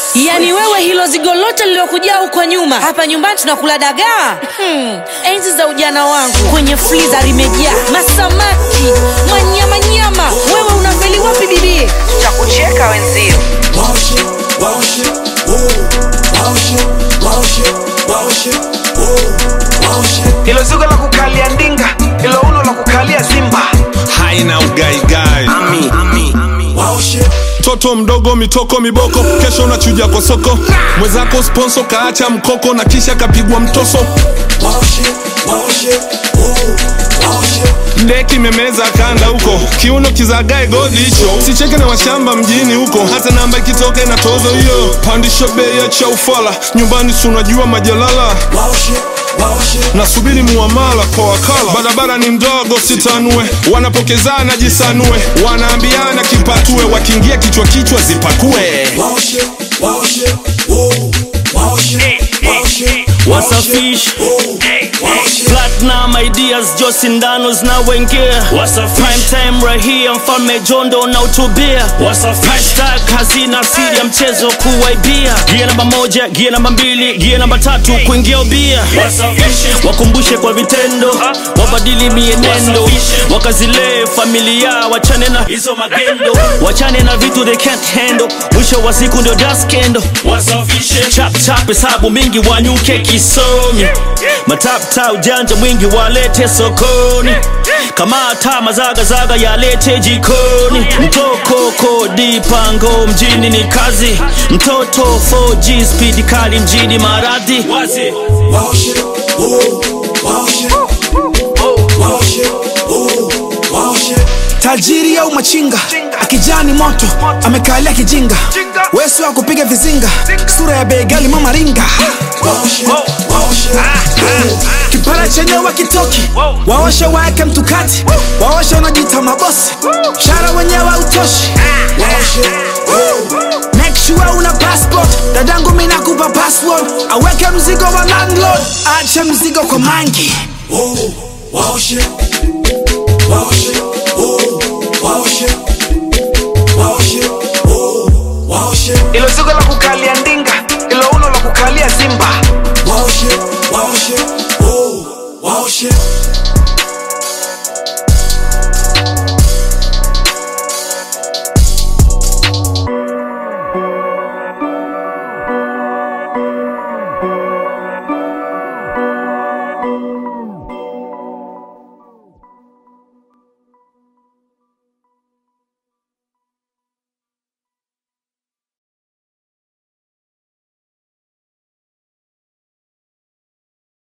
Yani wewe hilo zigo lote lilokujaa huko nyuma, hapa nyumbani tunakula dagaa. Enzi za ujana wangu kwenye freezer limejaa masamaki, manyama. Wewe unafeli wapi bibie? Tutakucheka wenzio. Hilo zigo la kukalia ndinga, hilo uno la kukalia simba. Haina ugaigai. Toto mdogo mitoko miboko, kesho unachuja kwa soko. Mwezako sponsor kaacha mkoko na kisha kapigwa mtoso. Ndeki memeza kanda huko, kiuno kizagae godi hicho. Sicheke na washamba mjini huko, hata namba ikitoke na tozo hiyo. Pandisho bei ya cha ufala, nyumbani sunajua majalala. Nasubiri muamala kwa wakala, barabara ni ndogo sitanue. Wanapokezana jisanue, wanaambiana kipatue. Wakiingia kichwa zipakue. What's a fish? Platinum ideas, Josindanos na wengia. What's a prime time right here, mfalme Jondo na utubia. What's a hashtag hazina siri ya mchezo kuwaibia. Gia namba 1, gia namba 2, gia namba 3 kuingia ubia. Wakumbushe kwa vitendo, wabadili mienendo. Wakazile familia, wachane na hizo magendo. Wachane na vitu they can't handle, mwisho wa siku ndio dust candle. Chap hesabu mingi wanyuke kisomi. Matapta ujanja mwingi walete sokoni. Kama ata mazaga yalete jikoni. Mtoko kodi pango mjini ni kazi. Mtoto 4G speed kali mjini maradhi. Tajiri au machinga, akijani moto, amekalia kijinga. Wesu wa kupiga vizinga, sura ya begali mama ringa. Kipara chenye wakitoki, waosha waeke mtukati. Waosha unajita mabosi, shara wenyewe utoshi. Make sure una passport, dadangu mina kupa password. Aweke mzigo wa landlord, ache mzigo kwa mangi. Ilo zigo la kukalia ndinga, ilo uno la kukalia simba.